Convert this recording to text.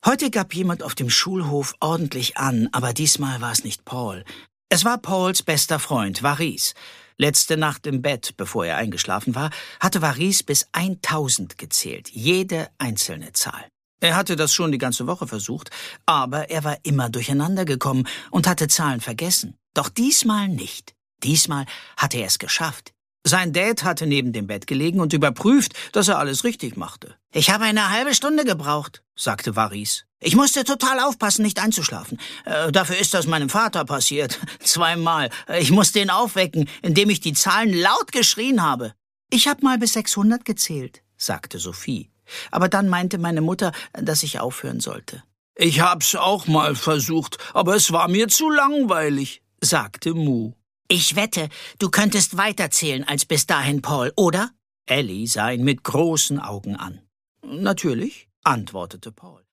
Heute gab jemand auf dem Schulhof ordentlich an, aber diesmal war es nicht Paul. Es war Pauls bester Freund, Varys. Letzte Nacht im Bett, bevor er eingeschlafen war, hatte Varys bis 1000 gezählt, jede einzelne Zahl. Er hatte das schon die ganze Woche versucht, aber er war immer durcheinander gekommen und hatte Zahlen vergessen. Doch diesmal nicht. Diesmal hatte er es geschafft. Sein Dad hatte neben dem Bett gelegen und überprüft, dass er alles richtig machte. »Ich habe eine halbe Stunde gebraucht«, sagte Varys. »Ich musste total aufpassen, nicht einzuschlafen. Dafür ist das meinem Vater passiert. 2-mal. Ich musste ihn aufwecken, indem ich die Zahlen laut geschrien habe.« »Ich habe mal bis 600 gezählt«, sagte Sophie. Aber dann meinte meine Mutter, dass ich aufhören sollte. »Ich hab's auch mal versucht, aber es war mir zu langweilig«, sagte Mu. »Ich wette, du könntest weiterzählen als bis dahin, Paul, oder?« Ellie sah ihn mit großen Augen an. »Natürlich«, antwortete Paul.